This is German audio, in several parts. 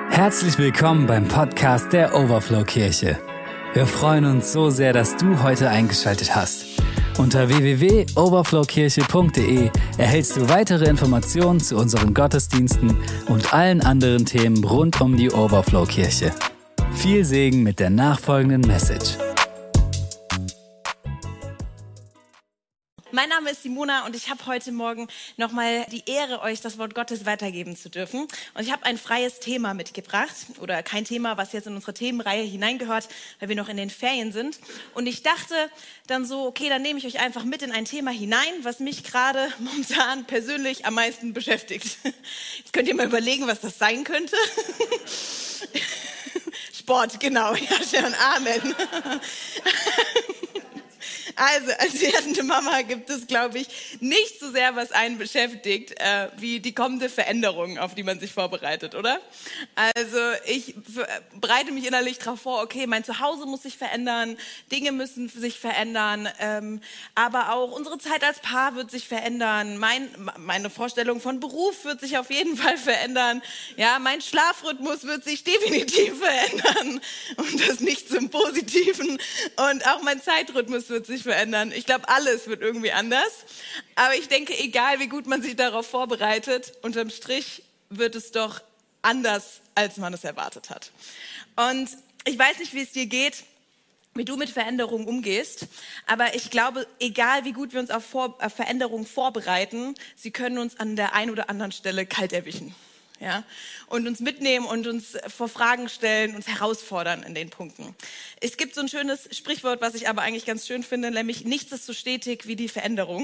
Herzlich willkommen beim Podcast der Overflow Kirche. Wir freuen uns so sehr, dass du heute eingeschaltet hast. Unter www.overflowkirche.de erhältst du weitere Informationen zu unseren Gottesdiensten und allen anderen Themen rund um die Overflow Kirche. Viel Segen mit der nachfolgenden Message. Mein Name ist Simona und ich habe heute Morgen nochmal die Ehre, euch das Wort Gottes weitergeben zu dürfen. Und ich habe ein freies Thema mitgebracht oder kein Thema, was jetzt in unsere Themenreihe hineingehört, weil wir noch in den Ferien sind. Und ich dachte dann so, okay, dann nehme ich euch einfach mit in ein Thema hinein, was mich gerade momentan persönlich am meisten beschäftigt. Jetzt könnt ihr mal überlegen, was das sein könnte. Sport, genau. Ja, schön, Amen. Also, als werdende Mama gibt es, glaube ich, nicht so sehr, was einen beschäftigt, wie die kommende Veränderung, auf die man sich vorbereitet, oder? Also, ich bereite mich innerlich darauf vor, okay, mein Zuhause muss sich verändern, Dinge müssen sich verändern, aber auch unsere Zeit als Paar wird sich verändern, meine Vorstellung von Beruf wird sich auf jeden Fall verändern, ja, mein Schlafrhythmus wird sich definitiv verändern und das nicht zum Positiven und auch mein Zeitrhythmus wird sich verändern. Ich glaube, alles wird irgendwie anders. Aber ich denke, egal wie gut man sich darauf vorbereitet, unterm Strich wird es doch anders, als man es erwartet hat. Und ich weiß nicht, wie es dir geht, wie du mit Veränderungen umgehst. Aber ich glaube, egal wie gut wir uns auf Veränderungen vorbereiten, sie können uns an der einen oder anderen Stelle kalt erwischen. Ja, und uns mitnehmen und uns vor Fragen stellen, uns herausfordern in den Punkten. Es gibt so ein schönes Sprichwort, was ich aber eigentlich ganz schön finde, nämlich nichts ist so stetig wie die Veränderung.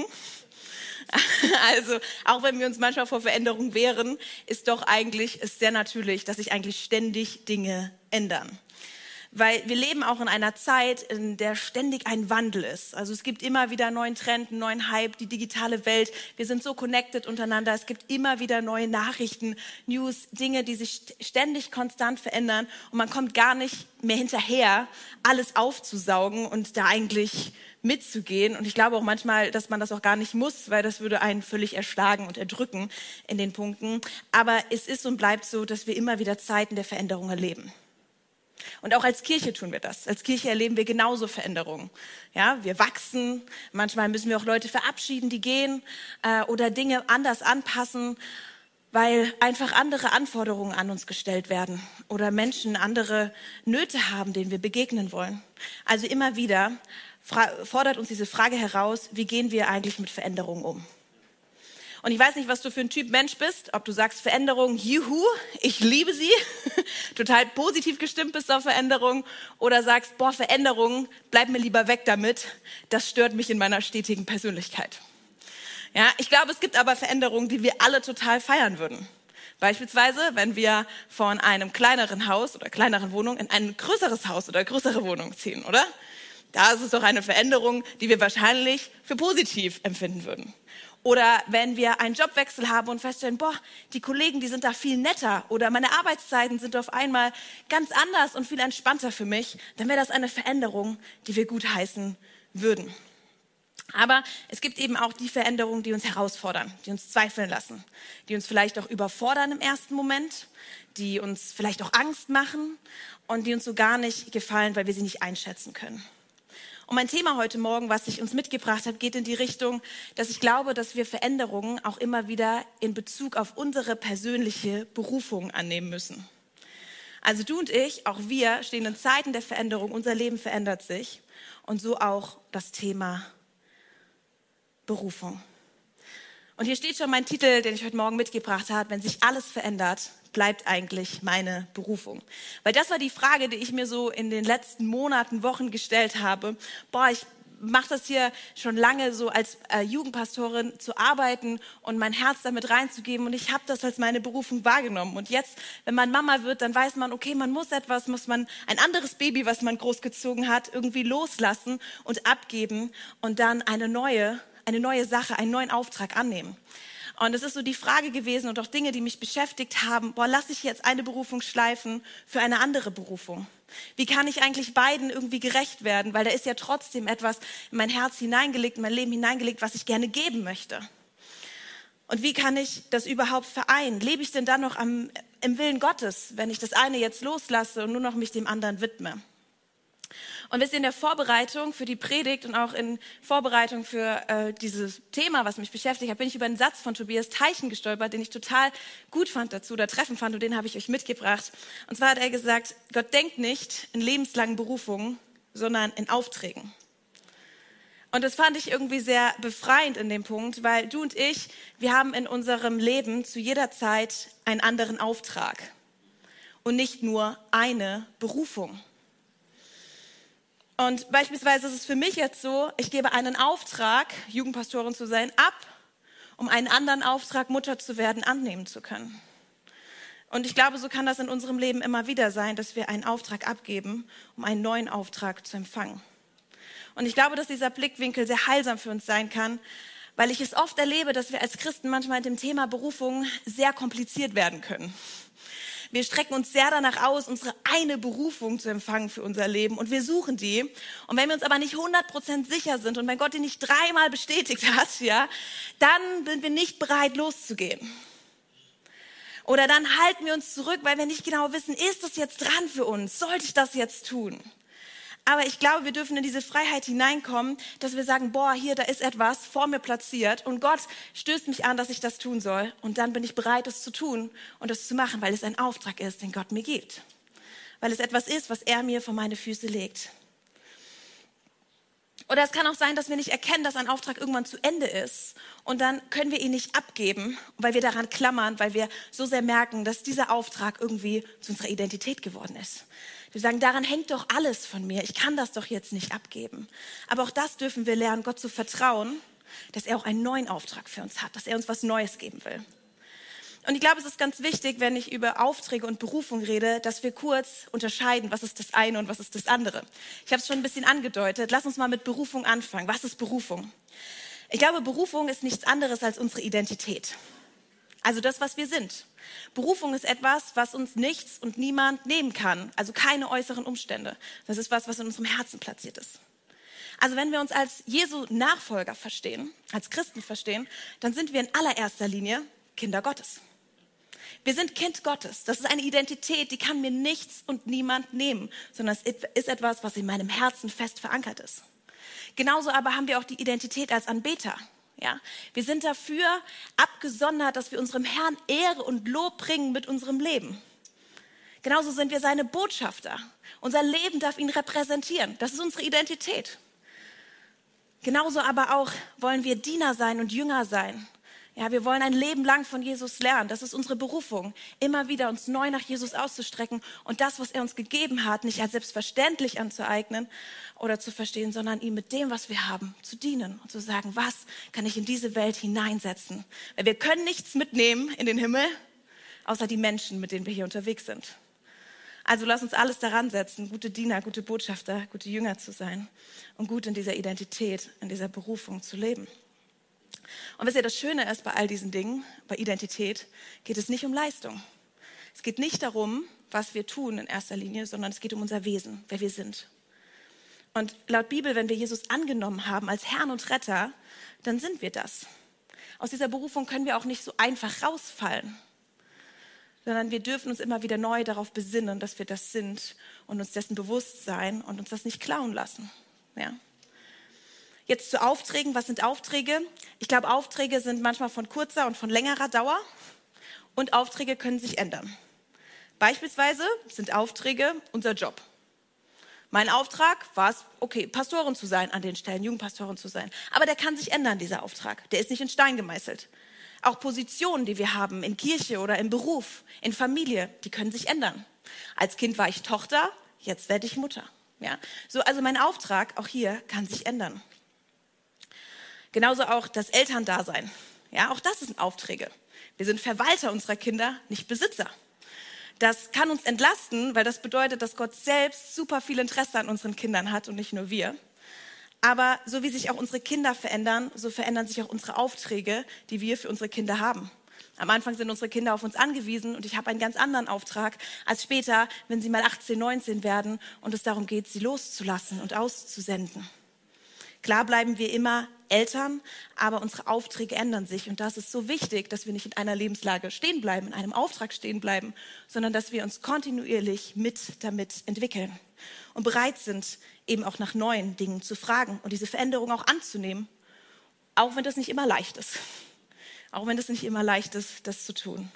Also auch wenn wir uns manchmal vor Veränderung wehren, ist doch eigentlich ist sehr natürlich, dass sich eigentlich ständig Dinge ändern. Weil wir leben auch in einer Zeit, in der ständig ein Wandel ist. Also es gibt immer wieder einen neuen Trend, einen neuen Hype, die digitale Welt. Wir sind so connected untereinander. Es gibt immer wieder neue Nachrichten, News, Dinge, die sich ständig konstant verändern. Und man kommt gar nicht mehr hinterher, alles aufzusaugen und da eigentlich mitzugehen. Und ich glaube auch manchmal, dass man das auch gar nicht muss, weil das würde einen völlig erschlagen und erdrücken in den Punkten. Aber es ist und bleibt so, dass wir immer wieder Zeiten der Veränderung erleben. Und auch als Kirche tun wir das. Als Kirche erleben wir genauso Veränderungen. Ja, wir wachsen. Manchmal müssen wir auch Leute verabschieden, die gehen oder Dinge anders anpassen, weil einfach andere Anforderungen an uns gestellt werden oder Menschen andere Nöte haben, denen wir begegnen wollen. Also immer wieder fordert uns diese Frage heraus, wie gehen wir eigentlich mit Veränderungen um? Und ich weiß nicht, was du für ein Typ Mensch bist, ob du sagst Veränderung, juhu, ich liebe sie, total positiv gestimmt bist auf Veränderung oder sagst, boah, Veränderung, bleib mir lieber weg damit, das stört mich in meiner stetigen Persönlichkeit. Ja, ich glaube, es gibt aber Veränderungen, die wir alle total feiern würden. Beispielsweise, wenn wir von einem kleineren Haus oder kleineren Wohnung in ein größeres Haus oder größere Wohnung ziehen, oder? Da ist es doch eine Veränderung, die wir wahrscheinlich für positiv empfinden würden. Oder wenn wir einen Jobwechsel haben und feststellen, boah, die Kollegen, die sind da viel netter oder meine Arbeitszeiten sind auf einmal ganz anders und viel entspannter für mich, dann wäre das eine Veränderung, die wir gutheißen würden. Aber es gibt eben auch die Veränderungen, die uns herausfordern, die uns zweifeln lassen, die uns vielleicht auch überfordern im ersten Moment, die uns vielleicht auch Angst machen und die uns so gar nicht gefallen, weil wir sie nicht einschätzen können. Und mein Thema heute Morgen, was ich uns mitgebracht habe, geht in die Richtung, dass ich glaube, dass wir Veränderungen auch immer wieder in Bezug auf unsere persönliche Berufung annehmen müssen. Also du und ich, auch wir, stehen in Zeiten der Veränderung, unser Leben verändert sich und so auch das Thema Berufung. Und hier steht schon mein Titel, den ich heute Morgen mitgebracht habe, wenn sich alles verändert, bleibt eigentlich meine Berufung? Weil das war die Frage, die ich mir so in den letzten Monaten, Wochen gestellt habe. Boah, ich mache das hier schon lange so als Jugendpastorin zu arbeiten und mein Herz damit reinzugeben und ich habe das als meine Berufung wahrgenommen. Und jetzt, wenn man Mama wird, dann weiß man, okay, man muss ein anderes Baby, was man großgezogen hat, irgendwie loslassen und abgeben und dann eine neue Sache, einen neuen Auftrag annehmen. Und es ist so die Frage gewesen und auch Dinge, die mich beschäftigt haben, lasse ich jetzt eine Berufung schleifen für eine andere Berufung? Wie kann ich eigentlich beiden irgendwie gerecht werden? Weil da ist ja trotzdem etwas in mein Herz hineingelegt, in mein Leben hineingelegt, was ich gerne geben möchte. Und wie kann ich das überhaupt vereinen? Lebe ich denn dann noch am im Willen Gottes, wenn ich das eine jetzt loslasse und nur noch mich dem anderen widme. Und wisst ihr, in der Vorbereitung für die Predigt und auch in Vorbereitung für dieses Thema, was mich beschäftigt hat, bin ich über einen Satz von Tobias Teichen gestolpert, den ich total gut fand dazu oder treffend fand, und den habe ich euch mitgebracht. Und zwar hat er gesagt, Gott denkt nicht in lebenslangen Berufungen, sondern in Aufträgen. Und das fand ich irgendwie sehr befreiend in dem Punkt, weil du und ich, wir haben in unserem Leben zu jeder Zeit einen anderen Auftrag und nicht nur eine Berufung. Und beispielsweise ist es für mich jetzt so, ich gebe einen Auftrag, Jugendpastorin zu sein, ab, um einen anderen Auftrag, Mutter zu werden, annehmen zu können. Und ich glaube, so kann das in unserem Leben immer wieder sein, dass wir einen Auftrag abgeben, um einen neuen Auftrag zu empfangen. Und ich glaube, dass dieser Blickwinkel sehr heilsam für uns sein kann, weil ich es oft erlebe, dass wir als Christen manchmal mit dem Thema Berufung sehr kompliziert werden können. Wir strecken uns sehr danach aus, unsere eine Berufung zu empfangen für unser Leben, und wir suchen die. Und wenn wir uns aber nicht 100% sicher sind und wenn Gott die nicht 3-mal bestätigt hat, ja, dann sind wir nicht bereit, loszugehen. Oder dann halten wir uns zurück, weil wir nicht genau wissen, ist das jetzt dran für uns? Sollte ich das jetzt tun? Aber ich glaube, wir dürfen in diese Freiheit hineinkommen, dass wir sagen, boah, hier, da ist etwas vor mir platziert und Gott stößt mich an, dass ich das tun soll. Und dann bin ich bereit, es zu tun und es zu machen, weil es ein Auftrag ist, den Gott mir gibt. Weil es etwas ist, was er mir vor meine Füße legt. Oder es kann auch sein, dass wir nicht erkennen, dass ein Auftrag irgendwann zu Ende ist. Und dann können wir ihn nicht abgeben, weil wir daran klammern, weil wir so sehr merken, dass dieser Auftrag irgendwie zu unserer Identität geworden ist. Wir sagen, daran hängt doch alles von mir. Ich kann das doch jetzt nicht abgeben. Aber auch das dürfen wir lernen, Gott zu vertrauen, dass er auch einen neuen Auftrag für uns hat, dass er uns was Neues geben will. Und ich glaube, es ist ganz wichtig, wenn ich über Aufträge und Berufung rede, dass wir kurz unterscheiden, was ist das eine und was ist das andere. Ich habe es schon ein bisschen angedeutet. Lass uns mal mit Berufung anfangen. Was ist Berufung? Ich glaube, Berufung ist nichts anderes als unsere Identität. Also das, was wir sind. Berufung ist etwas, was uns nichts und niemand nehmen kann. Also keine äußeren Umstände. Das ist was in unserem Herzen platziert ist. Also wenn wir uns als Jesu Nachfolger verstehen, als Christen verstehen, dann sind wir in allererster Linie Kinder Gottes. Wir sind Kind Gottes. Das ist eine Identität, die kann mir nichts und niemand nehmen, sondern es ist etwas, was in meinem Herzen fest verankert ist. Genauso aber haben wir auch die Identität als Anbeter. Ja, wir sind dafür abgesondert, dass wir unserem Herrn Ehre und Lob bringen mit unserem Leben. Genauso sind wir seine Botschafter. Unser Leben darf ihn repräsentieren. Das ist unsere Identität. Genauso aber auch wollen wir Diener sein und Jünger sein. Ja, wir wollen ein Leben lang von Jesus lernen. Das ist unsere Berufung, immer wieder uns neu nach Jesus auszustrecken und das, was er uns gegeben hat, nicht als selbstverständlich anzueignen oder zu verstehen, sondern ihm mit dem, was wir haben, zu dienen und zu sagen, was kann ich in diese Welt hineinsetzen? Weil wir können nichts mitnehmen in den Himmel, außer die Menschen, mit denen wir hier unterwegs sind. Also lass uns alles daran setzen, gute Diener, gute Botschafter, gute Jünger zu sein und gut in dieser Identität, in dieser Berufung zu leben. Und wisst ihr, das Schöne ist bei all diesen Dingen, bei Identität, geht es nicht um Leistung. Es geht nicht darum, was wir tun in erster Linie, sondern es geht um unser Wesen, wer wir sind. Und laut Bibel, wenn wir Jesus angenommen haben als Herrn und Retter, dann sind wir das. Aus dieser Berufung können wir auch nicht so einfach rausfallen, sondern wir dürfen uns immer wieder neu darauf besinnen, dass wir das sind und uns dessen bewusst sein und uns das nicht klauen lassen. Ja. Jetzt zu Aufträgen. Was sind Aufträge? Ich glaube, Aufträge sind manchmal von kurzer und von längerer Dauer und Aufträge können sich ändern. Beispielsweise sind Aufträge unser Job. Mein Auftrag war es, okay, Pastorin zu sein an den Stellen, Jugendpastorin zu sein. Aber der kann sich ändern, dieser Auftrag. Der ist nicht in Stein gemeißelt. Auch Positionen, die wir haben in Kirche oder im Beruf, in Familie, die können sich ändern. Als Kind war ich Tochter, jetzt werde ich Mutter. Ja? So, also mein Auftrag, auch hier, kann sich ändern. Genauso auch das Elterndasein. Ja, auch das sind Aufträge. Wir sind Verwalter unserer Kinder, nicht Besitzer. Das kann uns entlasten, weil das bedeutet, dass Gott selbst super viel Interesse an unseren Kindern hat und nicht nur wir. Aber so wie sich auch unsere Kinder verändern, so verändern sich auch unsere Aufträge, die wir für unsere Kinder haben. Am Anfang sind unsere Kinder auf uns angewiesen und ich habe einen ganz anderen Auftrag als später, wenn sie mal 18, 19 werden und es darum geht, sie loszulassen und auszusenden. Klar bleiben wir immer Eltern, aber unsere Aufträge ändern sich. Und das ist so wichtig, dass wir nicht in einer Lebenslage stehen bleiben, in einem Auftrag stehen bleiben, sondern dass wir uns kontinuierlich damit entwickeln und bereit sind, eben auch nach neuen Dingen zu fragen und diese Veränderung auch anzunehmen, auch wenn das nicht immer leicht ist. Auch wenn es nicht immer leicht ist, das zu tun.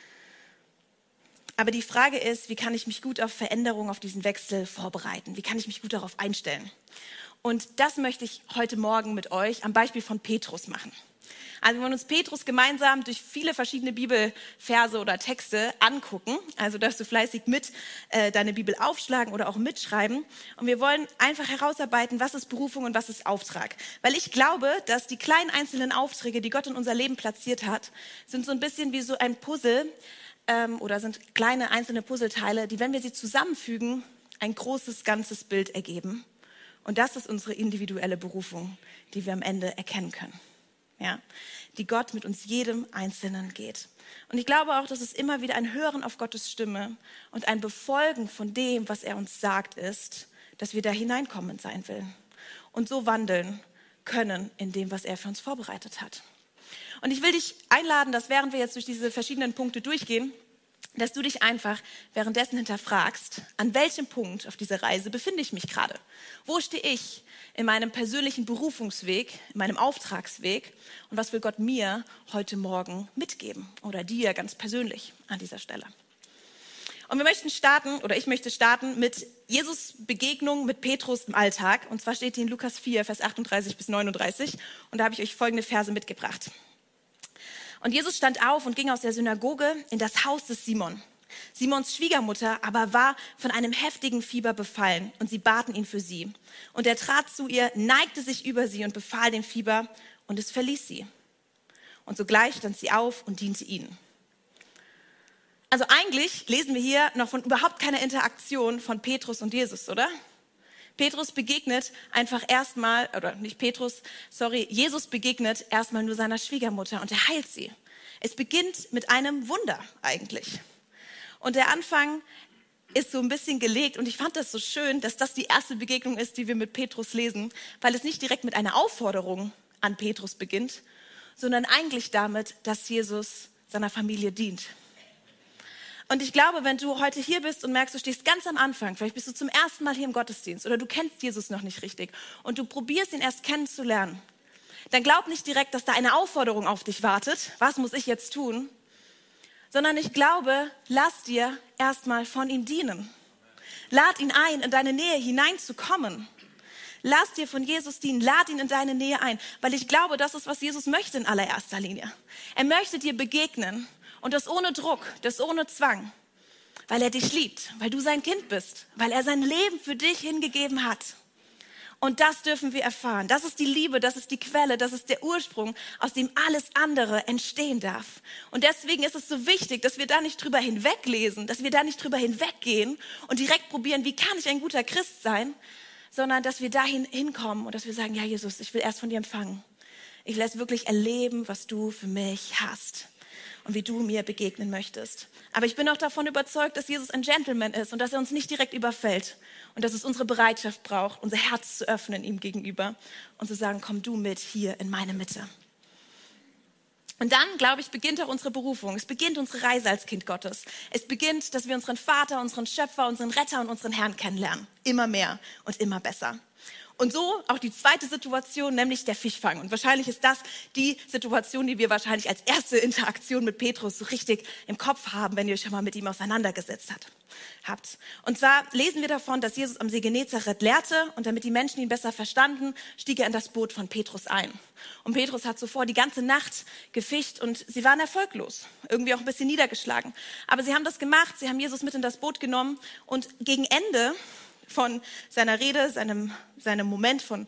Aber die Frage ist, wie kann ich mich gut auf Veränderung, auf diesen Wechsel vorbereiten? Wie kann ich mich gut darauf einstellen? Und das möchte ich heute Morgen mit euch am Beispiel von Petrus machen. Also wir wollen uns Petrus gemeinsam durch viele verschiedene Bibelverse oder Texte angucken. Also darfst du fleißig mit deine Bibel aufschlagen oder auch mitschreiben. Und wir wollen einfach herausarbeiten, was ist Berufung und was ist Auftrag. Weil ich glaube, dass die kleinen einzelnen Aufträge, die Gott in unser Leben platziert hat, sind so ein bisschen wie so ein Puzzle oder sind kleine einzelne Puzzleteile, die, wenn wir sie zusammenfügen, ein großes, ganzes Bild ergeben. Und das ist unsere individuelle Berufung, die wir am Ende erkennen können. Ja, die Gott mit uns jedem Einzelnen geht. Und ich glaube auch, dass es immer wieder ein Hören auf Gottes Stimme und ein Befolgen von dem, was er uns sagt, ist, dass wir da hineinkommen in sein Willen und so wandeln können in dem, was er für uns vorbereitet hat. Und ich will dich einladen, dass während wir jetzt durch diese verschiedenen Punkte durchgehen, dass du dich einfach währenddessen hinterfragst, an welchem Punkt auf dieser Reise befinde ich mich gerade? Wo stehe ich in meinem persönlichen Berufungsweg, in meinem Auftragsweg? Und was will Gott mir heute Morgen mitgeben oder dir ganz persönlich an dieser Stelle? Und wir möchten starten, oder ich möchte starten mit Jesus' Begegnung mit Petrus im Alltag. Und zwar steht die in Lukas 4, Vers 38 bis 39. Und da habe ich euch folgende Verse mitgebracht. Und Jesus stand auf und ging aus der Synagoge in das Haus des Simon. Simons Schwiegermutter aber war von einem heftigen Fieber befallen und sie baten ihn für sie. Und er trat zu ihr, neigte sich über sie und befahl dem Fieber und es verließ sie. Und sogleich stand sie auf und diente ihnen. Also eigentlich lesen wir hier noch von überhaupt keiner Interaktion von Petrus und Jesus, oder? Jesus begegnet erstmal nur seiner Schwiegermutter und er heilt sie. Es beginnt mit einem Wunder eigentlich. Und der Anfang ist so ein bisschen gelegt und ich fand das so schön, dass das die erste Begegnung ist, die wir mit Petrus lesen, weil es nicht direkt mit einer Aufforderung an Petrus beginnt, sondern eigentlich damit, dass Jesus seiner Familie dient. Und ich glaube, wenn du heute hier bist und merkst, du stehst ganz am Anfang, vielleicht bist du zum ersten Mal hier im Gottesdienst oder du kennst Jesus noch nicht richtig und du probierst ihn erst kennenzulernen, dann glaub nicht direkt, dass da eine Aufforderung auf dich wartet, was muss ich jetzt tun, sondern ich glaube, lass dir erstmal von ihm dienen. Lad ihn ein, in deine Nähe hineinzukommen. Lass dir von Jesus dienen, lad ihn in deine Nähe ein, weil ich glaube, das ist, was Jesus möchte in allererster Linie. Er möchte dir begegnen. Und das ohne Druck, das ohne Zwang, weil er dich liebt, weil du sein Kind bist, weil er sein Leben für dich hingegeben hat. Und das dürfen wir erfahren. Das ist die Liebe, das ist die Quelle, das ist der Ursprung, aus dem alles andere entstehen darf. Und deswegen ist es so wichtig, dass wir da nicht drüber hinweglesen, dass wir da nicht drüber hinweggehen und direkt probieren, wie kann ich ein guter Christ sein, sondern dass wir dahin hinkommen und dass wir sagen, ja Jesus, ich will erst von dir empfangen. Ich will erst wirklich erleben, was du für mich hast. Und wie du mir begegnen möchtest. Aber ich bin auch davon überzeugt, dass Jesus ein Gentleman ist und dass er uns nicht direkt überfällt und dass es unsere Bereitschaft braucht, unser Herz zu öffnen ihm gegenüber und zu sagen, komm du mit hier in meine Mitte. Und dann, glaube ich, beginnt auch unsere Berufung. Es beginnt unsere Reise als Kind Gottes. Es beginnt, dass wir unseren Vater, unseren Schöpfer, unseren Retter und unseren Herrn kennenlernen. Immer mehr und immer besser. Und so auch die zweite Situation, nämlich der Fischfang. Und wahrscheinlich ist das die Situation, die wir wahrscheinlich als erste Interaktion mit Petrus so richtig im Kopf haben, wenn ihr euch schon mal mit ihm auseinandergesetzt habt. Und zwar lesen wir davon, dass Jesus am See Genezareth lehrte und damit die Menschen ihn besser verstanden, stieg er in das Boot von Petrus ein. Und Petrus hat zuvor die ganze Nacht gefischt und sie waren erfolglos, irgendwie auch ein bisschen niedergeschlagen. Aber sie haben das gemacht, sie haben Jesus mit in das Boot genommen und gegen Ende von seiner Rede, seinem Moment von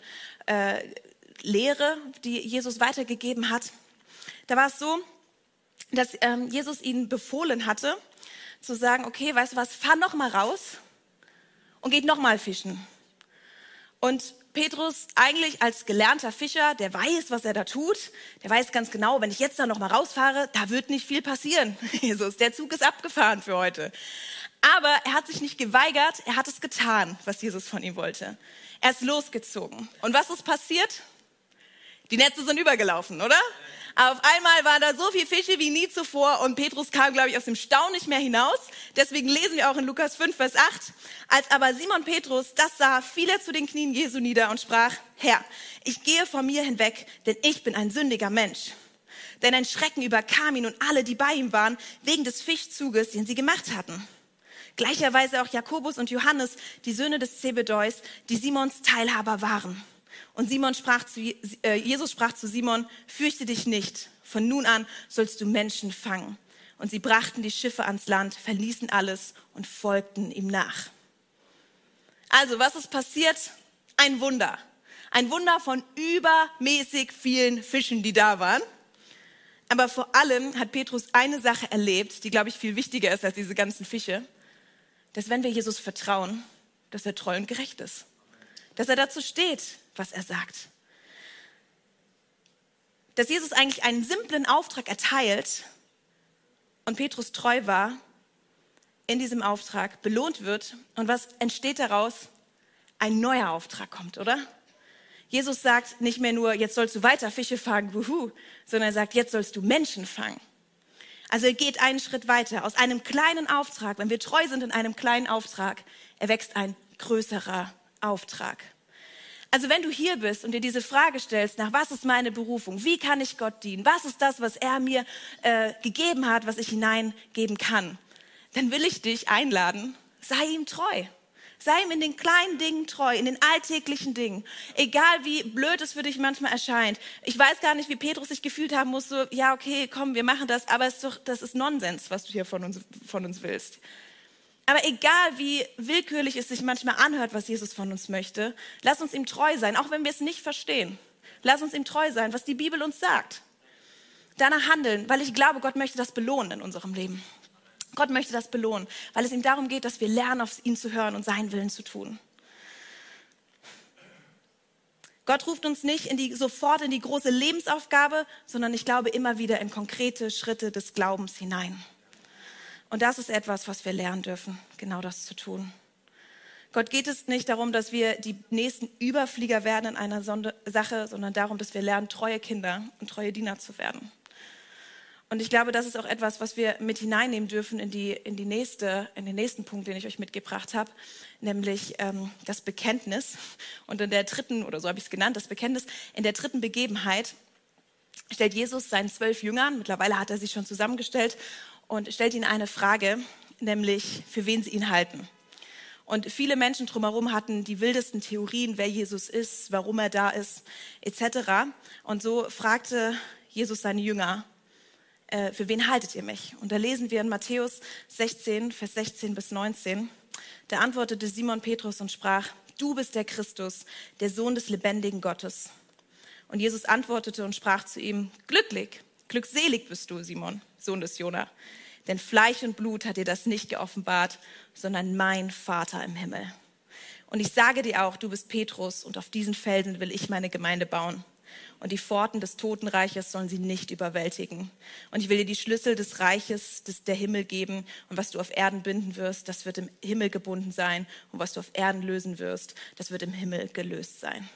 Lehre, die Jesus weitergegeben hat. Da war es so, dass Jesus ihnen befohlen hatte, zu sagen, okay, weißt du was, fahr noch mal raus und geht noch mal fischen. Und Petrus eigentlich als gelernter Fischer, der weiß, was er da tut, der weiß ganz genau, wenn ich jetzt da noch mal rausfahre, da wird nicht viel passieren. Jesus, der Zug ist abgefahren für heute. Aber er hat sich nicht geweigert, er hat es getan, was Jesus von ihm wollte. Er ist losgezogen. Und was ist passiert? Die Netze sind übergelaufen, oder? Auf einmal waren da so viele Fische wie nie zuvor und Petrus kam, glaube ich, aus dem Staunen nicht mehr hinaus. Deswegen lesen wir auch in Lukas 5, Vers 8. Als aber Simon Petrus das sah, fiel er zu den Knien Jesu nieder und sprach, Herr, ich gehe von mir hinweg, denn ich bin ein sündiger Mensch. Denn ein Schrecken überkam ihn und alle, die bei ihm waren, wegen des Fischzuges, den sie gemacht hatten. Gleicherweise auch Jakobus und Johannes, die Söhne des Zebedeus, die Simons Teilhaber waren. Und Jesus sprach zu Simon, fürchte dich nicht, von nun an sollst du Menschen fangen. Und sie brachten die Schiffe ans Land, verließen alles und folgten ihm nach. Also, was ist passiert? Ein Wunder. Ein Wunder von übermäßig vielen Fischen, die da waren. Aber vor allem hat Petrus eine Sache erlebt, die, glaube ich, viel wichtiger ist als diese ganzen Fische. Dass wenn wir Jesus vertrauen, dass er treu und gerecht ist. Dass er dazu steht, was er sagt. Dass Jesus eigentlich einen simplen Auftrag erteilt und Petrus treu war, in diesem Auftrag belohnt wird. Und was entsteht daraus? Ein neuer Auftrag kommt, oder? Jesus sagt nicht mehr nur, jetzt sollst du weiter Fische fangen, sondern er sagt, jetzt sollst du Menschen fangen. Also er geht einen Schritt weiter. Aus einem kleinen Auftrag, wenn wir treu sind in einem kleinen Auftrag, erwächst ein größerer Auftrag. Also wenn du hier bist und dir diese Frage stellst, nach was ist meine Berufung? Wie kann ich Gott dienen? Was ist das, was er mir gegeben hat, was ich hineingeben kann? Dann will ich dich einladen, sei ihm treu. Sei ihm in den kleinen Dingen treu, in den alltäglichen Dingen. Egal wie blöd es für dich manchmal erscheint. Ich weiß gar nicht, wie Petrus sich gefühlt haben muss, so, ja okay, komm, wir machen das, aber das ist Nonsens, was du hier von uns willst. Aber egal wie willkürlich es sich manchmal anhört, was Jesus von uns möchte, lass uns ihm treu sein, auch wenn wir es nicht verstehen. Lass uns ihm treu sein, was die Bibel uns sagt. Danach handeln, weil ich glaube, Gott möchte das belohnen in unserem Leben. Gott möchte das belohnen, weil es ihm darum geht, dass wir lernen, auf ihn zu hören und seinen Willen zu tun. Gott ruft uns nicht sofort in die große Lebensaufgabe, sondern ich glaube immer wieder in konkrete Schritte des Glaubens hinein. Und das ist etwas, was wir lernen dürfen, genau das zu tun. Gott geht es nicht darum, dass wir die nächsten Überflieger werden in einer Sache, sondern darum, dass wir lernen, treue Kinder und treue Diener zu werden. Und ich glaube, das ist auch etwas, was wir mit hineinnehmen dürfen in den nächsten Punkt, den ich euch mitgebracht habe, nämlich das Bekenntnis. Und in der dritten, oder so habe ich es genannt, das Bekenntnis, in der dritten Begebenheit stellt Jesus seinen 12 Jüngern, mittlerweile hat er sie schon zusammengestellt, und stellt ihnen eine Frage, nämlich für wen sie ihn halten. Und viele Menschen drumherum hatten die wildesten Theorien, wer Jesus ist, warum er da ist, etc. Und so fragte Jesus seine Jünger, für wen haltet ihr mich? Und da lesen wir in Matthäus 16, Vers 16 bis 19. Da antwortete Simon Petrus und sprach, du bist der Christus, der Sohn des lebendigen Gottes. Und Jesus antwortete und sprach zu ihm, glückselig bist du, Simon, Sohn des Jona. Denn Fleisch und Blut hat dir das nicht geoffenbart, sondern mein Vater im Himmel. Und ich sage dir auch, du bist Petrus und auf diesen Felsen will ich meine Gemeinde bauen. Und die Pforten des Totenreiches sollen sie nicht überwältigen. Und ich will dir die Schlüssel des Reiches der Himmel geben. Und was du auf Erden binden wirst, das wird im Himmel gebunden sein. Und was du auf Erden lösen wirst, das wird im Himmel gelöst sein.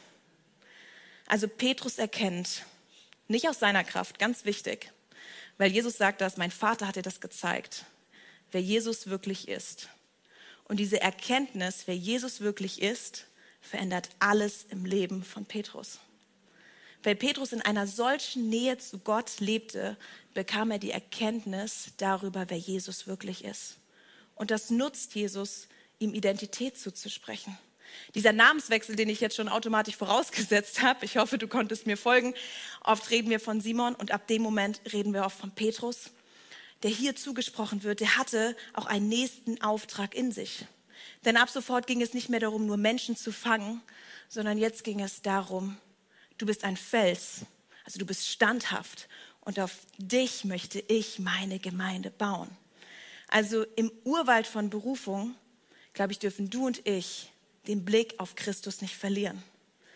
Also Petrus erkennt, nicht aus seiner Kraft, ganz wichtig, weil Jesus sagt das, mein Vater hat dir das gezeigt, wer Jesus wirklich ist. Und diese Erkenntnis, wer Jesus wirklich ist, verändert alles im Leben von Petrus. Weil Petrus in einer solchen Nähe zu Gott lebte, bekam er die Erkenntnis darüber, wer Jesus wirklich ist. Und das nutzt Jesus, ihm Identität zuzusprechen. Dieser Namenswechsel, den ich jetzt schon automatisch vorausgesetzt habe, ich hoffe, du konntest mir folgen. Oft reden wir von Simon und ab dem Moment reden wir auch von Petrus, der hier zugesprochen wird. Der hatte auch einen nächsten Auftrag in sich. Denn ab sofort ging es nicht mehr darum, nur Menschen zu fangen, sondern jetzt ging es darum, du bist ein Fels, also du bist standhaft und auf dich möchte ich meine Gemeinde bauen. Also im Urwald von Berufung, glaube ich, dürfen du und ich den Blick auf Christus nicht verlieren.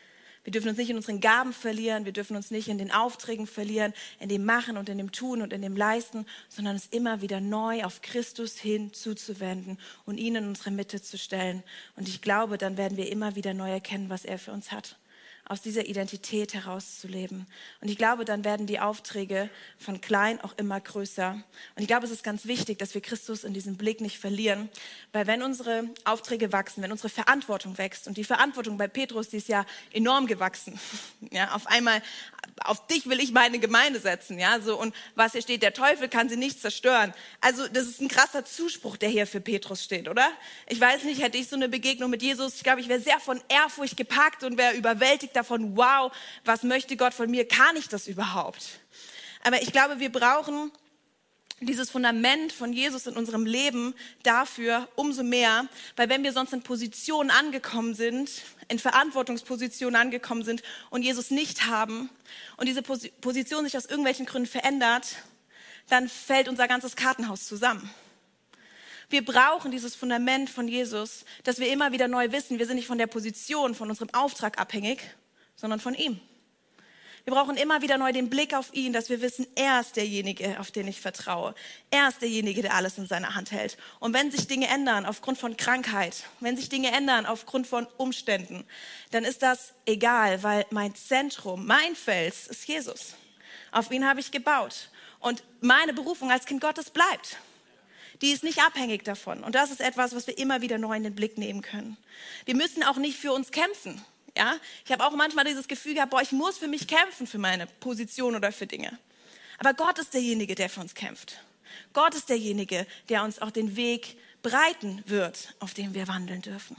Wir dürfen uns nicht in unseren Gaben verlieren, wir dürfen uns nicht in den Aufträgen verlieren, in dem Machen und in dem Tun und in dem Leisten, sondern uns immer wieder neu auf Christus hin zuzuwenden und ihn in unsere Mitte zu stellen. Und ich glaube, dann werden wir immer wieder neu erkennen, was er für uns hat. Aus dieser Identität herauszuleben. Und ich glaube, dann werden die Aufträge von klein auch immer größer. Und ich glaube, es ist ganz wichtig, dass wir Christus in diesem Blick nicht verlieren, weil wenn unsere Aufträge wachsen, wenn unsere Verantwortung wächst, und die Verantwortung bei Petrus, die ist ja enorm gewachsen. Ja, auf einmal, auf dich will ich meine Gemeinde setzen. Ja, so, und was hier steht, der Teufel kann sie nicht zerstören. Also das ist ein krasser Zuspruch, der hier für Petrus steht, oder? Ich weiß nicht, hätte ich so eine Begegnung mit Jesus, ich glaube, ich wäre sehr von Ehrfurcht gepackt und wäre überwältigt davon, wow, was möchte Gott von mir? Kann ich das überhaupt? Aber ich glaube, wir brauchen dieses Fundament von Jesus in unserem Leben dafür umso mehr, weil wenn wir sonst in Positionen angekommen sind, in Verantwortungspositionen angekommen sind und Jesus nicht haben und diese Position sich aus irgendwelchen Gründen verändert, dann fällt unser ganzes Kartenhaus zusammen. Wir brauchen dieses Fundament von Jesus, dass wir immer wieder neu wissen, wir sind nicht von der Position, von unserem Auftrag abhängig, sondern von ihm. Wir brauchen immer wieder neu den Blick auf ihn, dass wir wissen, er ist derjenige, auf den ich vertraue. Er ist derjenige, der alles in seiner Hand hält. Und wenn sich Dinge ändern aufgrund von Krankheit, wenn sich Dinge ändern aufgrund von Umständen, dann ist das egal, weil mein Zentrum, mein Fels ist Jesus. Auf ihn habe ich gebaut. Und meine Berufung als Kind Gottes bleibt. Die ist nicht abhängig davon. Und das ist etwas, was wir immer wieder neu in den Blick nehmen können. Wir müssen auch nicht für uns kämpfen. Ja? Ich habe auch manchmal dieses Gefühl gehabt, ich muss für mich kämpfen, für meine Position oder für Dinge. Aber Gott ist derjenige, der für uns kämpft. Gott ist derjenige, der uns auch den Weg bereiten wird, auf dem wir wandeln dürfen.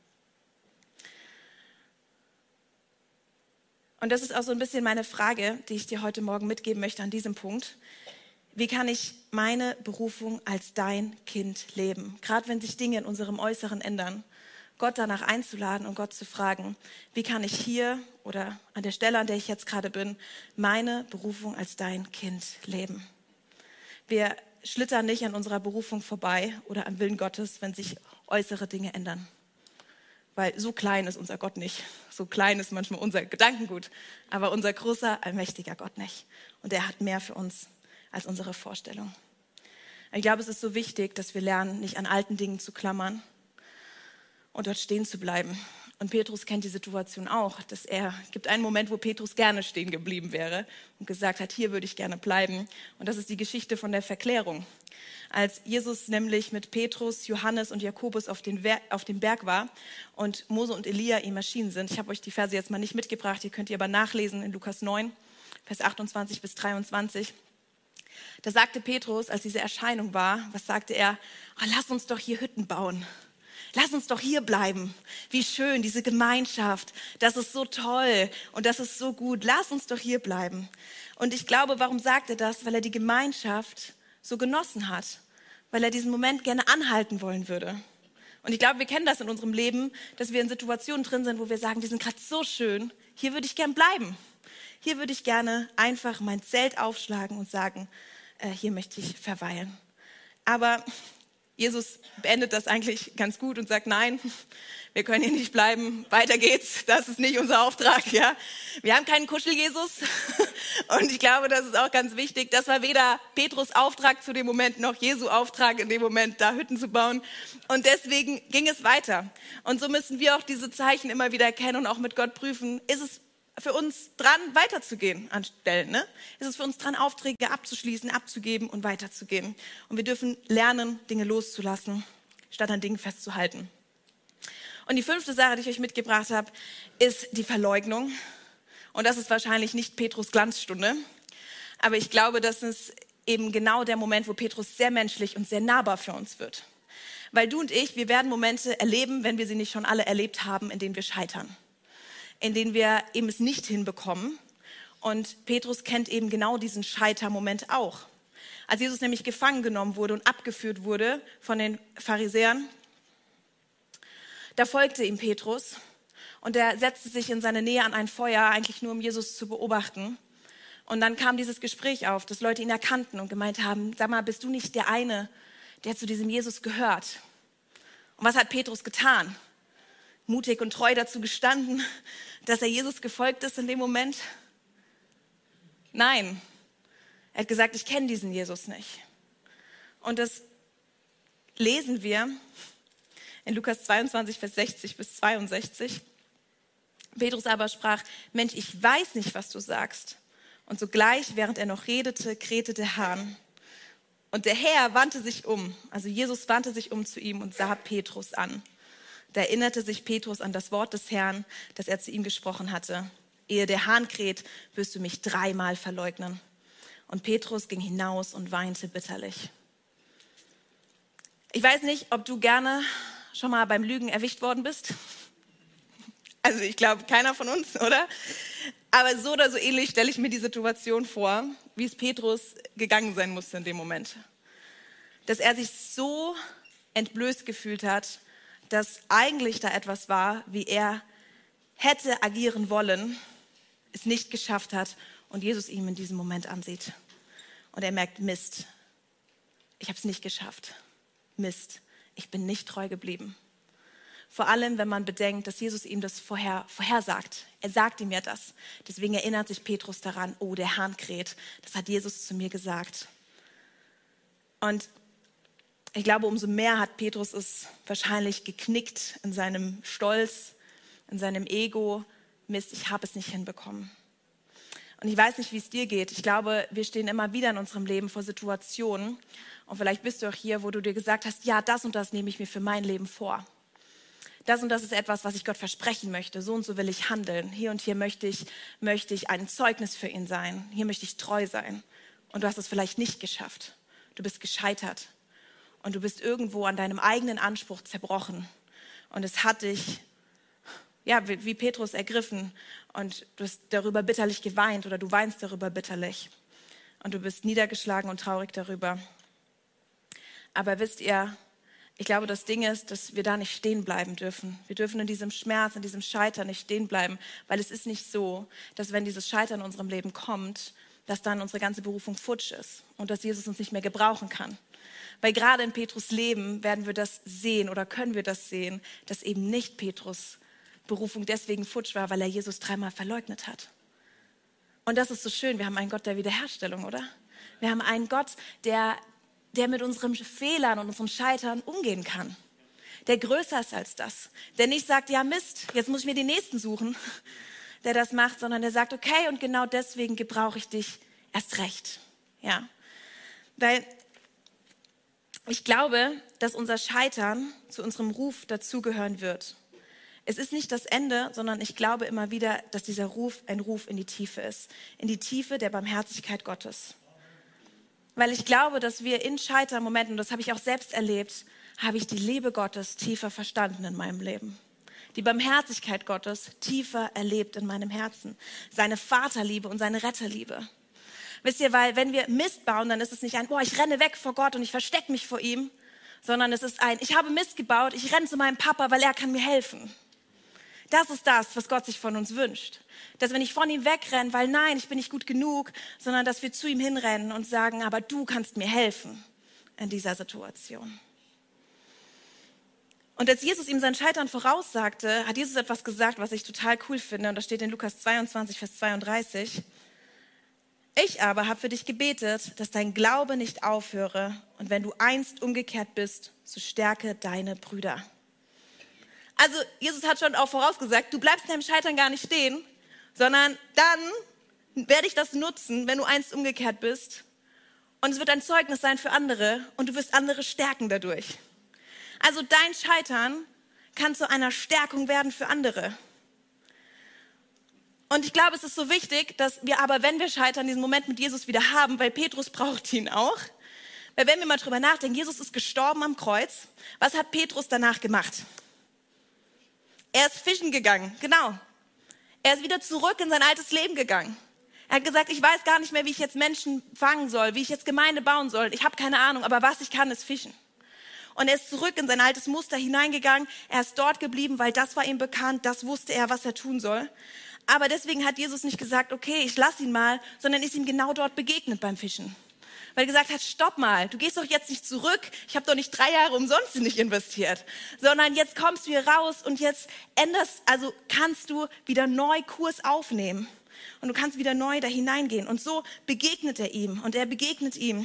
Und das ist auch so ein bisschen meine Frage, die ich dir heute Morgen mitgeben möchte an diesem Punkt. Wie kann ich meine Berufung als dein Kind leben? Gerade wenn sich Dinge in unserem Äußeren ändern. Gott danach einzuladen und Gott zu fragen, wie kann ich hier oder an der Stelle, an der ich jetzt gerade bin, meine Berufung als dein Kind leben? Wir schlittern nicht an unserer Berufung vorbei oder am Willen Gottes, wenn sich äußere Dinge ändern. Weil so klein ist unser Gott nicht. So klein ist manchmal unser Gedankengut, aber unser großer, allmächtiger Gott nicht. Und er hat mehr für uns als unsere Vorstellung. Ich glaube, es ist so wichtig, dass wir lernen, nicht an alten Dingen zu klammern und dort stehen zu bleiben. Und Petrus kennt die Situation auch, es gibt einen Moment, wo Petrus gerne stehen geblieben wäre und gesagt hat, hier würde ich gerne bleiben. Und das ist die Geschichte von der Verklärung. Als Jesus nämlich mit Petrus, Johannes und Jakobus auf dem Berg war und Mose und Elia ihm erschienen sind. Ich habe euch die Verse jetzt mal nicht mitgebracht, ihr könnt ihr aber nachlesen in Lukas 9, Vers 28 bis 23. Da sagte Petrus, als diese Erscheinung war, was sagte er? Lass uns doch hier Hütten bauen. Lass uns doch hier bleiben. Wie schön, diese Gemeinschaft. Das ist so toll und das ist so gut. Lass uns doch hier bleiben. Und ich glaube, warum sagt er das? Weil er die Gemeinschaft so genossen hat. Weil er diesen Moment gerne anhalten wollen würde. Und ich glaube, wir kennen das in unserem Leben, dass wir in Situationen drin sind, wo wir sagen, die sind gerade so schön. Hier würde ich gern bleiben. Hier würde ich gerne einfach mein Zelt aufschlagen und sagen, hier möchte ich verweilen. Aber Jesus beendet das eigentlich ganz gut und sagt, nein, wir können hier nicht bleiben, weiter geht's, das ist nicht unser Auftrag. Ja? Wir haben keinen Kuschel-Jesus und ich glaube, das ist auch ganz wichtig, das war weder Petrus Auftrag zu dem Moment, noch Jesu Auftrag in dem Moment, da Hütten zu bauen und deswegen ging es weiter. Und so müssen wir auch diese Zeichen immer wieder erkennen und auch mit Gott prüfen, ist es für uns dran, weiterzugehen an Stellen. Ne? Ist es für uns dran, Aufträge abzuschließen, abzugeben und weiterzugehen. Und wir dürfen lernen, Dinge loszulassen, statt an Dingen festzuhalten. Und die 5. Sache, die ich euch mitgebracht habe, ist die Verleugnung. Und das ist wahrscheinlich nicht Petrus Glanzstunde. Aber ich glaube, das ist eben genau der Moment, wo Petrus sehr menschlich und sehr nahbar für uns wird. Weil du und ich, wir werden Momente erleben, wenn wir sie nicht schon alle erlebt haben, in denen wir scheitern. In denen wir eben es nicht hinbekommen. Und Petrus kennt eben genau diesen Scheitermoment auch. Als Jesus nämlich gefangen genommen wurde und abgeführt wurde von den Pharisäern, da folgte ihm Petrus und er setzte sich in seine Nähe an ein Feuer, eigentlich nur um Jesus zu beobachten. Und dann kam dieses Gespräch auf, dass Leute ihn erkannten und gemeint haben, sag mal, bist du nicht der eine, der zu diesem Jesus gehört? Und was hat Petrus getan? mutig und treu dazu gestanden, dass er Jesus gefolgt ist in dem Moment? Nein. Er hat gesagt, ich kenne diesen Jesus nicht. Und das lesen wir in Lukas 22, Vers 60 bis 62. Petrus aber sprach, Mensch, ich weiß nicht, was du sagst. Und sogleich, während er noch redete, krähte der Hahn. Und der Herr wandte sich um, also Jesus wandte sich um zu ihm und sah Petrus an. Da erinnerte sich Petrus an das Wort des Herrn, das er zu ihm gesprochen hatte. Ehe der Hahn kräht, wirst du mich 3-mal verleugnen. Und Petrus ging hinaus und weinte bitterlich. Ich weiß nicht, ob du gerne schon mal beim Lügen erwischt worden bist. Also ich glaube, keiner von uns, oder? Aber so oder so ähnlich stelle ich mir die Situation vor, wie es Petrus gegangen sein musste in dem Moment. Dass er sich so entblößt gefühlt hat, dass eigentlich da etwas war, wie er hätte agieren wollen, es nicht geschafft hat und Jesus ihm in diesem Moment ansieht. Und er merkt, Mist, ich habe es nicht geschafft. Mist, ich bin nicht treu geblieben. Vor allem, wenn man bedenkt, dass Jesus ihm das vorhersagt. Er sagt ihm ja das. Deswegen erinnert sich Petrus daran, oh, der Hahn kräht. Das hat Jesus zu mir gesagt. Und ich glaube, umso mehr hat Petrus es wahrscheinlich geknickt in seinem Stolz, in seinem Ego. Mist, ich habe es nicht hinbekommen. Und ich weiß nicht, wie es dir geht. Ich glaube, wir stehen immer wieder in unserem Leben vor Situationen. Und vielleicht bist du auch hier, wo du dir gesagt hast, ja, das und das nehme ich mir für mein Leben vor. Das und das ist etwas, was ich Gott versprechen möchte. So und so will ich handeln. Hier und hier möchte ich ein Zeugnis für ihn sein. Hier möchte ich treu sein. Und du hast es vielleicht nicht geschafft. Du bist gescheitert. Und du bist irgendwo an deinem eigenen Anspruch zerbrochen. Und es hat dich, ja, wie Petrus ergriffen. Und du hast darüber bitterlich geweint oder du weinst darüber bitterlich. Und du bist niedergeschlagen und traurig darüber. Aber wisst ihr, ich glaube, das Ding ist, dass wir da nicht stehen bleiben dürfen. Wir dürfen in diesem Schmerz, in diesem Scheitern nicht stehen bleiben, weil es ist nicht so, dass wenn dieses Scheitern in unserem Leben kommt, dass dann unsere ganze Berufung futsch ist und dass Jesus uns nicht mehr gebrauchen kann. Weil gerade in Petrus Leben werden wir das sehen oder können wir das sehen, dass eben nicht Petrus Berufung deswegen futsch war, weil er Jesus 3-mal verleugnet hat. Und das ist so schön, wir haben einen Gott der Wiederherstellung, oder? Wir haben einen Gott, der mit unseren Fehlern und unserem Scheitern umgehen kann. Der größer ist als das. Der nicht sagt, ja Mist, jetzt muss ich mir den Nächsten suchen, der das macht, sondern der sagt, okay, und genau deswegen gebrauche ich dich erst recht. Ja. Weil ich glaube, dass unser Scheitern zu unserem Ruf dazugehören wird. Es ist nicht das Ende, sondern ich glaube immer wieder, dass dieser Ruf ein Ruf in die Tiefe ist. In die Tiefe der Barmherzigkeit Gottes. Weil ich glaube, dass wir in Scheitermomenten, und das habe ich auch selbst erlebt, habe ich die Liebe Gottes tiefer verstanden in meinem Leben. Die Barmherzigkeit Gottes tiefer erlebt in meinem Herzen. Seine Vaterliebe und seine Retterliebe. Wisst ihr, weil wenn wir Mist bauen, dann ist es nicht ein, ich renne weg vor Gott und ich verstecke mich vor ihm, sondern es ist ein, ich habe Mist gebaut, ich renne zu meinem Papa, weil er kann mir helfen. Das ist das, was Gott sich von uns wünscht. Dass wir nicht von ihm wegrenne, weil nein, ich bin nicht gut genug, sondern dass wir zu ihm hinrennen und sagen, aber du kannst mir helfen in dieser Situation. Und als Jesus ihm sein Scheitern voraussagte, hat Jesus etwas gesagt, was ich total cool finde. Und das steht in Lukas 22, Vers 32. Ich aber habe für dich gebetet, dass dein Glaube nicht aufhöre. Und wenn du einst umgekehrt bist, so stärke deine Brüder. Also Jesus hat schon auch vorausgesagt, du bleibst in deinem Scheitern gar nicht stehen, sondern dann werde ich das nutzen, wenn du einst umgekehrt bist. Und es wird ein Zeugnis sein für andere und du wirst andere stärken dadurch. Also dein Scheitern kann zu einer Stärkung werden für andere. Und ich glaube, es ist so wichtig, dass wir aber, wenn wir scheitern, diesen Moment mit Jesus wieder haben, weil Petrus braucht ihn auch. Weil wenn wir mal drüber nachdenken, Jesus ist gestorben am Kreuz. Was hat Petrus danach gemacht? Er ist fischen gegangen, genau. Er ist wieder zurück in sein altes Leben gegangen. Er hat gesagt, ich weiß gar nicht mehr, wie ich jetzt Menschen fangen soll, wie ich jetzt Gemeinde bauen soll. Ich habe keine Ahnung, aber was ich kann, ist fischen. Und er ist zurück in sein altes Muster hineingegangen. Er ist dort geblieben, weil das war ihm bekannt, das wusste er, was er tun soll. Aber deswegen hat Jesus nicht gesagt, okay, ich lasse ihn mal, sondern ist ihm genau dort begegnet beim Fischen. Weil er gesagt hat, stopp mal, du gehst doch jetzt nicht zurück. Ich habe doch nicht 3 Jahre umsonst in dich investiert. Sondern jetzt kommst du hier raus und jetzt kannst du wieder neu Kurs aufnehmen. Und du kannst wieder neu da hineingehen. Und so begegnet er ihm. Und er begegnet ihm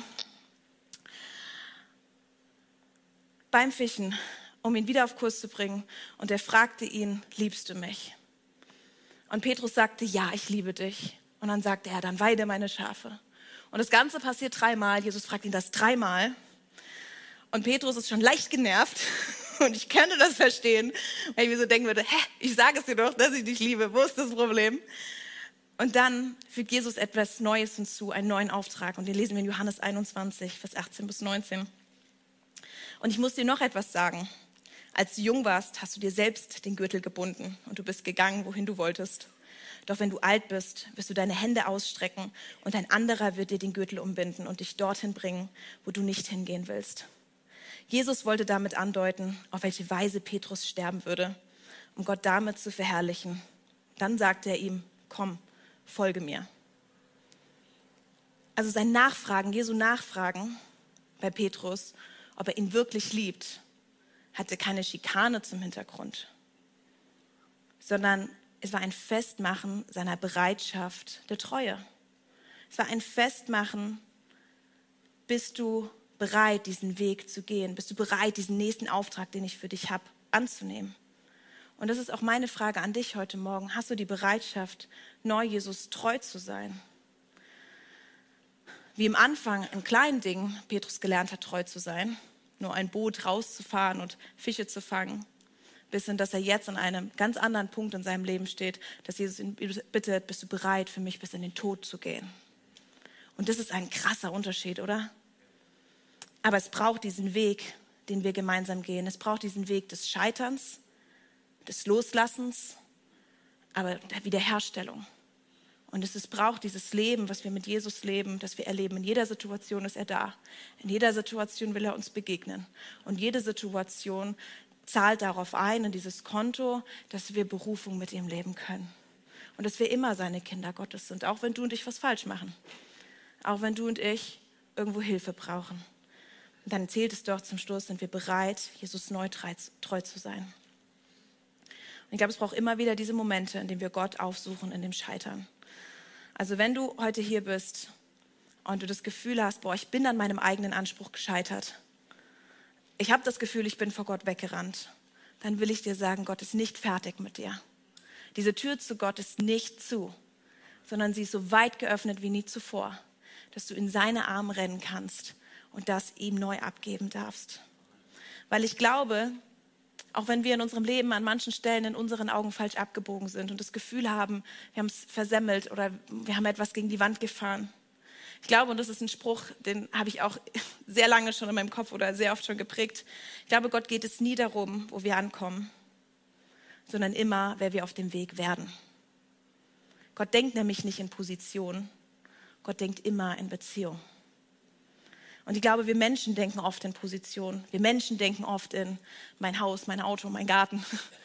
beim Fischen, um ihn wieder auf Kurs zu bringen. Und er fragte ihn, liebst du mich? Und Petrus sagte, ja, ich liebe dich. Und dann sagte er, dann weide meine Schafe. Und das Ganze passiert 3-mal. Jesus fragt ihn das 3-mal. Und Petrus ist schon leicht genervt. Und ich könnte das verstehen, weil ich mir so denken würde, ich sage es dir doch, dass ich dich liebe. Wo ist das Problem? Und dann fügt Jesus etwas Neues hinzu, einen neuen Auftrag. Und den lesen wir in Johannes 21, Vers 18 bis 19. Und ich muss dir noch etwas sagen. Als du jung warst, hast du dir selbst den Gürtel gebunden und du bist gegangen, wohin du wolltest. Doch wenn du alt bist, wirst du deine Hände ausstrecken und ein anderer wird dir den Gürtel umbinden und dich dorthin bringen, wo du nicht hingehen willst. Jesus wollte damit andeuten, auf welche Weise Petrus sterben würde, um Gott damit zu verherrlichen. Dann sagte er ihm, komm, folge mir. Also sein Nachfragen, Jesu Nachfragen bei Petrus, ob er ihn wirklich liebt, hatte keine Schikane zum Hintergrund, sondern es war ein Festmachen seiner Bereitschaft der Treue. Es war ein Festmachen, bist du bereit, diesen Weg zu gehen? Bist du bereit, diesen nächsten Auftrag, den ich für dich habe, anzunehmen? Und das ist auch meine Frage an dich heute Morgen. Hast du die Bereitschaft, neu Jesus treu zu sein? Wie im Anfang in kleinen Dingen Petrus gelernt hat, treu zu sein, nur ein Boot rauszufahren und Fische zu fangen, bis hin, dass er jetzt an einem ganz anderen Punkt in seinem Leben steht, dass Jesus ihn bittet, bist du bereit für mich bis in den Tod zu gehen? Und das ist ein krasser Unterschied, oder? Aber es braucht diesen Weg, den wir gemeinsam gehen. Es braucht diesen Weg des Scheiterns, des Loslassens, aber der Wiederherstellung. Und es braucht dieses Leben, was wir mit Jesus leben, das wir erleben. In jeder Situation ist er da. In jeder Situation will er uns begegnen. Und jede Situation zahlt darauf ein, in dieses Konto, dass wir Berufung mit ihm leben können. Und dass wir immer seine Kinder Gottes sind, auch wenn du und ich was falsch machen. Auch wenn du und ich irgendwo Hilfe brauchen. Und dann zählt es doch zum Schluss, sind wir bereit, Jesus neu treu zu sein. Und ich glaube, es braucht immer wieder diese Momente, in denen wir Gott aufsuchen, in dem Scheitern. Also wenn du heute hier bist und du das Gefühl hast, ich bin an meinem eigenen Anspruch gescheitert. Ich habe das Gefühl, ich bin vor Gott weggerannt. Dann will ich dir sagen, Gott ist nicht fertig mit dir. Diese Tür zu Gott ist nicht zu, sondern sie ist so weit geöffnet wie nie zuvor, dass du in seine Arme rennen kannst und das ihm neu abgeben darfst. Weil ich glaube, auch wenn wir in unserem Leben an manchen Stellen in unseren Augen falsch abgebogen sind und das Gefühl haben, wir haben es versemmelt oder wir haben etwas gegen die Wand gefahren. Ich glaube, und das ist ein Spruch, den habe ich auch sehr lange schon in meinem Kopf oder sehr oft schon geprägt. Ich glaube, Gott geht es nie darum, wo wir ankommen, sondern immer, wer wir auf dem Weg werden. Gott denkt nämlich nicht in Position, Gott denkt immer in Beziehung. Und ich glaube, wir Menschen denken oft in Position. Wir Menschen denken oft in mein Haus, mein Auto, mein Garten.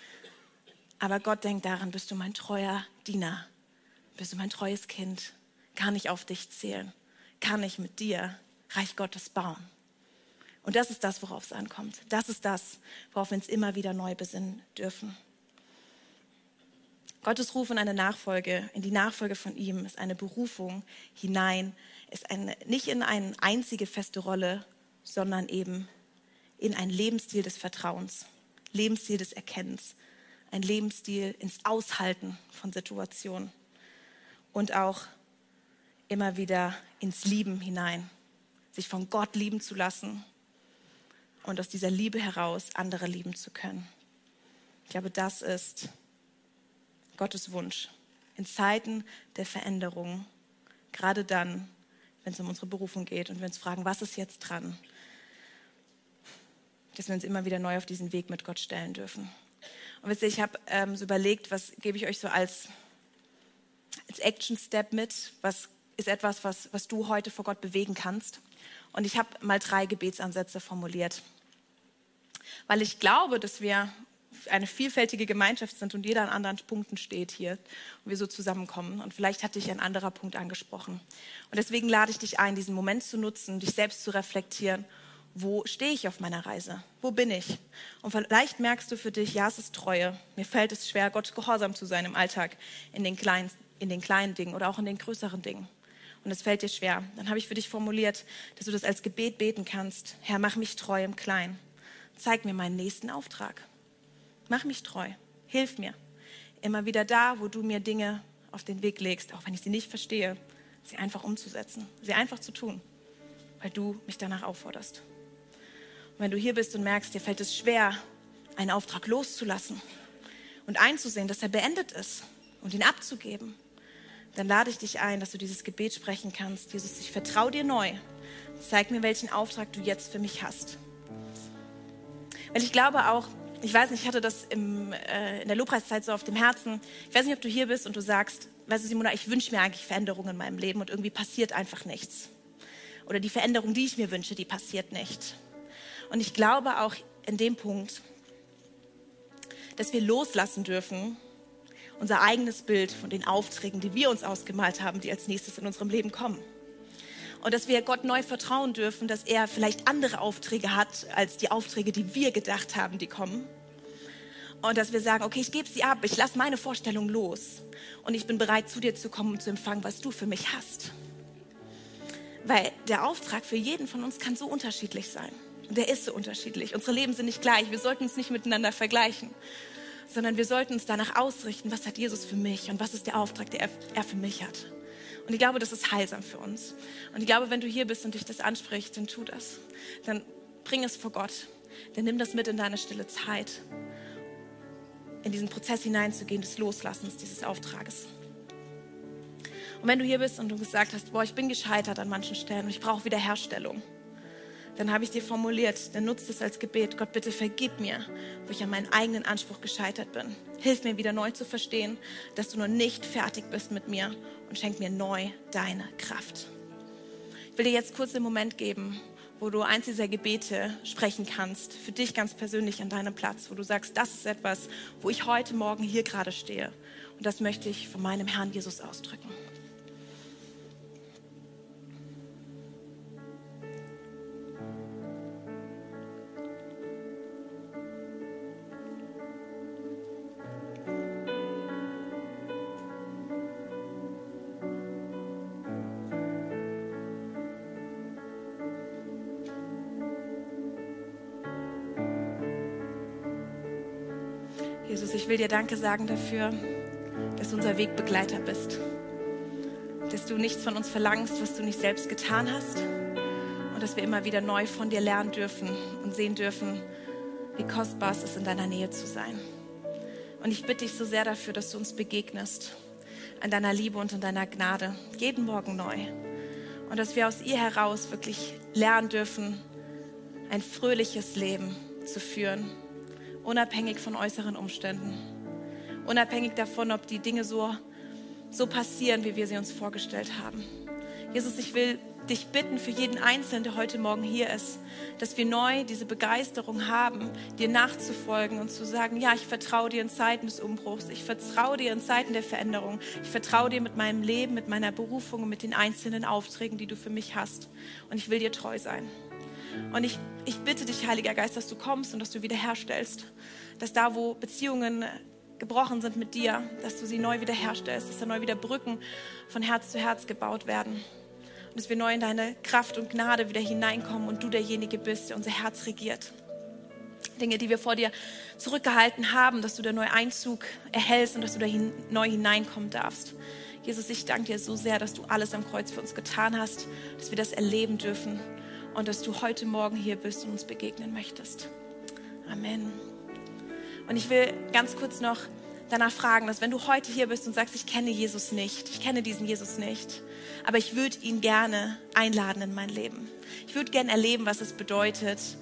Aber Gott denkt daran, bist du mein treuer Diener? Bist du mein treues Kind? Kann ich auf dich zählen? Kann ich mit dir Reich Gottes bauen? Und das ist das, worauf es ankommt. Das ist das, worauf wir uns immer wieder neu besinnen dürfen. Gottes Ruf in eine Nachfolge, in die Nachfolge von ihm, ist eine Berufung hinein, ist nicht in eine einzige feste Rolle, sondern eben in einen Lebensstil des Vertrauens, Lebensstil des Erkennens, ein Lebensstil ins Aushalten von Situationen und auch immer wieder ins Lieben hinein, sich von Gott lieben zu lassen und aus dieser Liebe heraus andere lieben zu können. Ich glaube, das ist Gottes Wunsch in Zeiten der Veränderung, gerade dann, wenn es um unsere Berufung geht und wir uns fragen, was ist jetzt dran, dass wir uns immer wieder neu auf diesen Weg mit Gott stellen dürfen. Und wisst ihr, ich habe so überlegt, was gebe ich euch so als Action-Step mit, was ist etwas, was du heute vor Gott bewegen kannst. Und ich habe mal 3 Gebetsansätze formuliert, weil ich glaube, dass wir eine vielfältige Gemeinschaft sind und jeder an anderen Punkten steht hier und wir so zusammenkommen. Und vielleicht hat dich ein anderer Punkt angesprochen. Und deswegen lade ich dich ein, diesen Moment zu nutzen, dich selbst zu reflektieren. Wo stehe ich auf meiner Reise? Wo bin ich? Und vielleicht merkst du für dich, ja, es ist Treue. Mir fällt es schwer, Gott gehorsam zu sein im Alltag, in den kleinen Dingen oder auch in den größeren Dingen. Und es fällt dir schwer. Dann habe ich für dich formuliert, dass du das als Gebet beten kannst. Herr, mach mich treu im Kleinen. Zeig mir meinen nächsten Auftrag. Mach mich treu. Hilf mir. Immer wieder da, wo du mir Dinge auf den Weg legst, auch wenn ich sie nicht verstehe, sie einfach umzusetzen, sie einfach zu tun, weil du mich danach aufforderst. Und wenn du hier bist und merkst, dir fällt es schwer, einen Auftrag loszulassen und einzusehen, dass er beendet ist und ihn abzugeben, dann lade ich dich ein, dass du dieses Gebet sprechen kannst. Jesus, ich vertraue dir neu. Zeig mir, welchen Auftrag du jetzt für mich hast. Weil ich glaube auch, ich weiß nicht, ich hatte das in der Lobpreiszeit so auf dem Herzen. Ich weiß nicht, ob du hier bist und du sagst, weißt du, Simona, ich wünsche mir eigentlich Veränderungen in meinem Leben und irgendwie passiert einfach nichts. Oder die Veränderung, die ich mir wünsche, die passiert nicht. Und ich glaube auch in dem Punkt, dass wir loslassen dürfen, unser eigenes Bild von den Aufträgen, die wir uns ausgemalt haben, die als nächstes in unserem Leben kommen. Und dass wir Gott neu vertrauen dürfen, dass er vielleicht andere Aufträge hat, als die Aufträge, die wir gedacht haben, die kommen. Und dass wir sagen, okay, ich gebe sie ab, ich lasse meine Vorstellung los. Und ich bin bereit, zu dir zu kommen und zu empfangen, was du für mich hast. Weil der Auftrag für jeden von uns kann so unterschiedlich sein. Und der ist so unterschiedlich. Unsere Leben sind nicht gleich. Wir sollten uns nicht miteinander vergleichen. Sondern wir sollten uns danach ausrichten, was hat Jesus für mich und was ist der Auftrag, der er für mich hat. Und ich glaube, das ist heilsam für uns. Und ich glaube, wenn du hier bist und dich das anspricht, dann tu das. Dann bring es vor Gott. Dann nimm das mit in deine stille Zeit, in diesen Prozess hineinzugehen des Loslassens dieses Auftrages. Und wenn du hier bist und du gesagt hast, boah, ich bin gescheitert an manchen Stellen und ich brauche Wiederherstellung, dann habe ich dir formuliert, dann nutzt es als Gebet. Gott, bitte vergib mir, wo ich an meinen eigenen Anspruch gescheitert bin. Hilf mir wieder neu zu verstehen, dass du noch nicht fertig bist mit mir und schenk mir neu deine Kraft. Ich will dir jetzt kurz den Moment geben, wo du eins dieser Gebete sprechen kannst, für dich ganz persönlich an deinem Platz, wo du sagst, das ist etwas, wo ich heute Morgen hier gerade stehe. Und das möchte ich von meinem Herrn Jesus ausdrücken. Jesus, ich will dir Danke sagen dafür, dass du unser Wegbegleiter bist. Dass du nichts von uns verlangst, was du nicht selbst getan hast. Und dass wir immer wieder neu von dir lernen dürfen und sehen dürfen, wie kostbar es ist, in deiner Nähe zu sein. Und ich bitte dich so sehr dafür, dass du uns begegnest an deiner Liebe und an deiner Gnade, jeden Morgen neu. Und dass wir aus ihr heraus wirklich lernen dürfen, ein fröhliches Leben zu führen. Unabhängig von äußeren Umständen. Unabhängig davon, ob die Dinge so passieren, wie wir sie uns vorgestellt haben. Jesus, ich will dich bitten für jeden Einzelnen, der heute Morgen hier ist, dass wir neu diese Begeisterung haben, dir nachzufolgen und zu sagen, ja, ich vertraue dir in Zeiten des Umbruchs. Ich vertraue dir in Zeiten der Veränderung. Ich vertraue dir mit meinem Leben, mit meiner Berufung und mit den einzelnen Aufträgen, die du für mich hast. Und ich will dir treu sein. Und ich bitte dich, Heiliger Geist, dass du kommst und dass du wiederherstellst. Dass da, wo Beziehungen gebrochen sind mit dir, dass du sie neu wiederherstellst. Dass da neu wieder Brücken von Herz zu Herz gebaut werden. Und dass wir neu in deine Kraft und Gnade wieder hineinkommen und du derjenige bist, der unser Herz regiert. Dinge, die wir vor dir zurückgehalten haben, dass du da neu Einzug erhältst und dass du da neu hineinkommen darfst. Jesus, ich danke dir so sehr, dass du alles am Kreuz für uns getan hast, dass wir das erleben dürfen. Und dass du heute Morgen hier bist und uns begegnen möchtest. Amen. Und ich will ganz kurz noch danach fragen, dass wenn du heute hier bist und sagst, ich kenne Jesus nicht, ich kenne diesen Jesus nicht, aber ich würde ihn gerne einladen in mein Leben. Ich würde gerne erleben, was es bedeutet,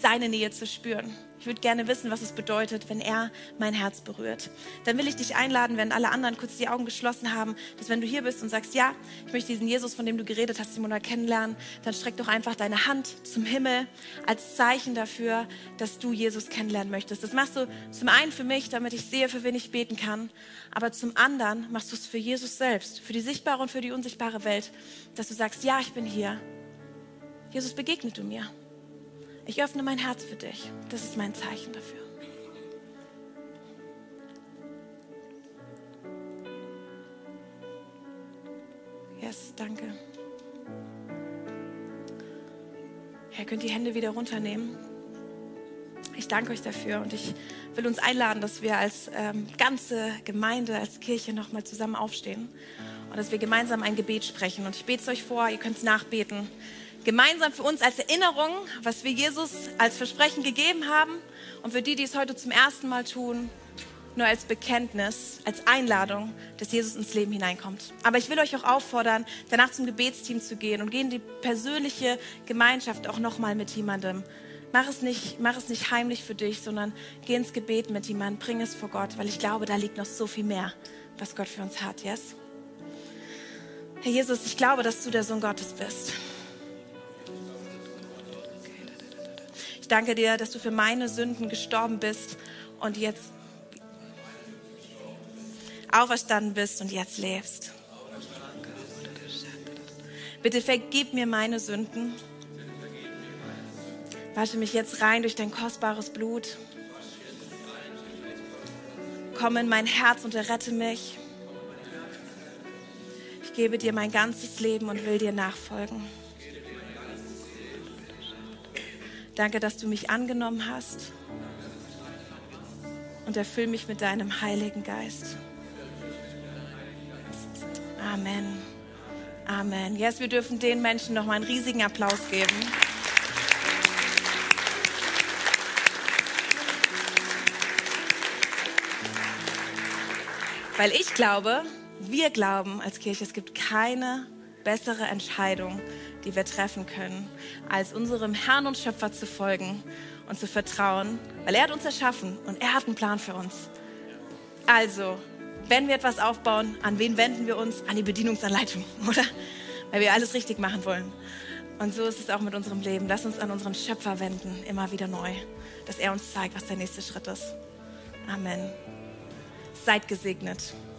seine Nähe zu spüren. Ich würde gerne wissen, was es bedeutet, wenn er mein Herz berührt. Dann will ich dich einladen, wenn alle anderen kurz die Augen geschlossen haben, dass wenn du hier bist und sagst, ja, ich möchte diesen Jesus, von dem du geredet hast, Simona, kennenlernen, dann streck doch einfach deine Hand zum Himmel als Zeichen dafür, dass du Jesus kennenlernen möchtest. Das machst du zum einen für mich, damit ich sehe, für wen ich beten kann, aber zum anderen machst du es für Jesus selbst, für die sichtbare und für die unsichtbare Welt, dass du sagst, ja, ich bin hier. Jesus, begegne du mir. Ich öffne mein Herz für dich. Das ist mein Zeichen dafür. Yes, danke. Ihr könnt die Hände wieder runternehmen. Ich danke euch dafür und ich will uns einladen, dass wir als ganze Gemeinde, als Kirche nochmal zusammen aufstehen und dass wir gemeinsam ein Gebet sprechen. Und ich bete es euch vor, ihr könnt es nachbeten. Gemeinsam für uns als Erinnerung, was wir Jesus als Versprechen gegeben haben und für die, die es heute zum ersten Mal tun, nur als Bekenntnis, als Einladung, dass Jesus ins Leben hineinkommt. Aber ich will euch auch auffordern, danach zum Gebetsteam zu gehen und gehen die persönliche Gemeinschaft auch nochmal mit jemandem. Mach es nicht heimlich für dich, sondern geh ins Gebet mit jemandem, bring es vor Gott, weil ich glaube, da liegt noch so viel mehr, was Gott für uns hat, yes? Herr Jesus, ich glaube, dass du der Sohn Gottes bist. Ich danke dir, dass du für meine Sünden gestorben bist und jetzt auferstanden bist und jetzt lebst. Bitte vergib mir meine Sünden. Wasche mich jetzt rein durch dein kostbares Blut. Komm in mein Herz und errette mich. Ich gebe dir mein ganzes Leben und will dir nachfolgen. Danke, dass du mich angenommen hast und erfüll mich mit deinem Heiligen Geist. Amen. Amen. Yes, wir dürfen den Menschen noch mal einen riesigen Applaus geben. Weil ich glaube, wir glauben als Kirche, es gibt keine bessere Entscheidung, die wir treffen können, als unserem Herrn und Schöpfer zu folgen und zu vertrauen, weil er hat uns erschaffen und er hat einen Plan für uns. Also, wenn wir etwas aufbauen, an wen wenden wir uns? An die Bedienungsanleitung, oder? Weil wir alles richtig machen wollen. Und so ist es auch mit unserem Leben. Lass uns an unseren Schöpfer wenden, immer wieder neu, dass er uns zeigt, was der nächste Schritt ist. Amen. Seid gesegnet.